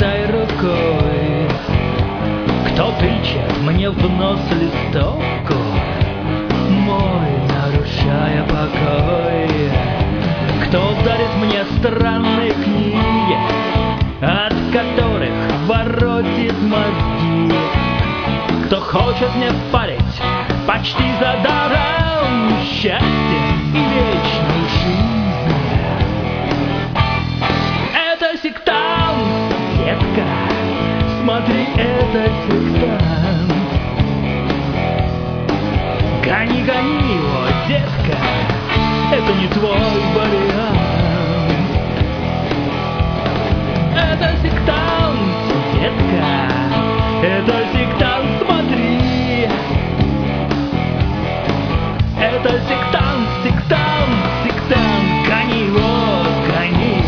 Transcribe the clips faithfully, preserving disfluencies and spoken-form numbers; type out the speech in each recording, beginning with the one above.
этой рукой. Кто тычет мне в нос листовку мой, нарушая покой? Кто дарит мне странные книги, от которых воротит мозги? Кто хочет мне впарить почти за даром счастье и вечную жизнь? Это сектант, детка, смотри, это сектант. Гони, гони его, детка, это не твой вариант. Это сектант, детка, это сектант, смотри. Это сектант, сектант, сектант, гони его, гони.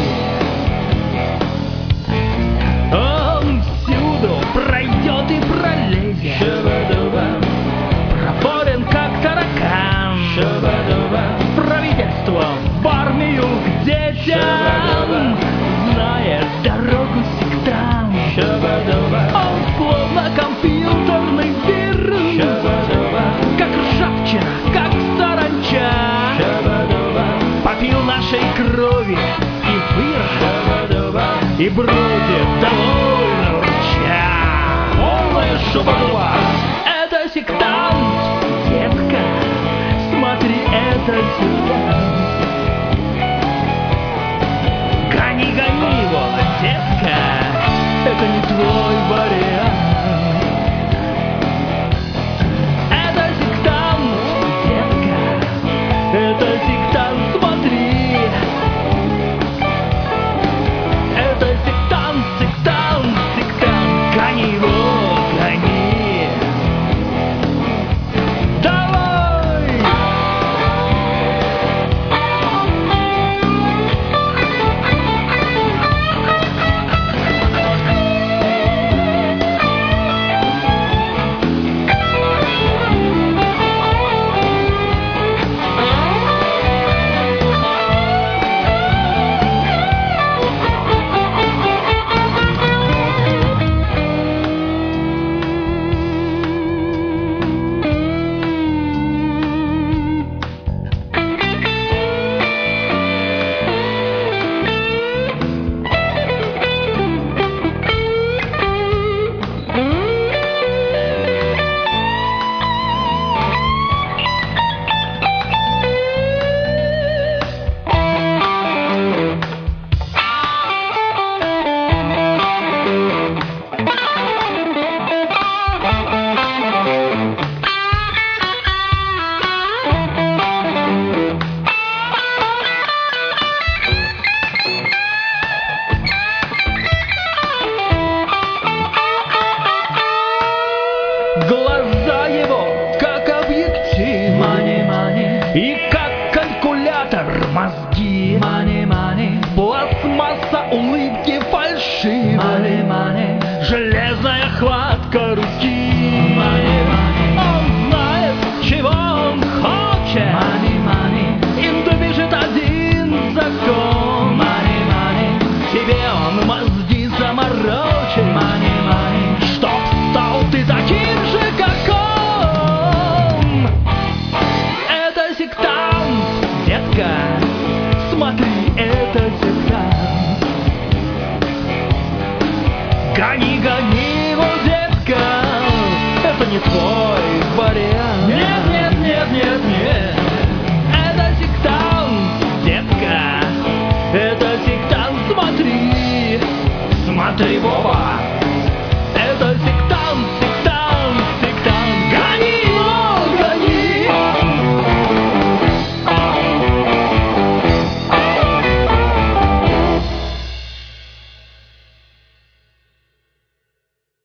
Он всюду пройдет и пролезет, проворен как таракан, правительство в армию к детям знает дорогу сектант. Он словно компьютерный вирус, как ржавчина, как саранча, попил нашей крови и вырос, и бродит довольно урча. Полная шубадуба. Это сектант, детка, смотри, это сектант. Гони, гони его, детка, это не твой вариант. Это сектант, детка, это сектант, смотри. Это сектант, сектант, сектант, гони его, гони. Давай! Глаза его, как объектив, money, money. И как калькулятор мозги, money, money. Пластмасса улыбки фальшивой, money, money. Железная хватка руки, money, money. Он знает, чего он хочет, money, money. Им движет один закон, money, money. Тебе он мозги заморочит, money, money. Чтоб стал ты таким же, как он. Это сектант, детка, смотри, это сектант. Гони, гони его, детка, это не твой вариант. Нет, нет, нет, нет, нет. Это сектант, детка, это сектант, смотри. Смотри, Вова, это сектант.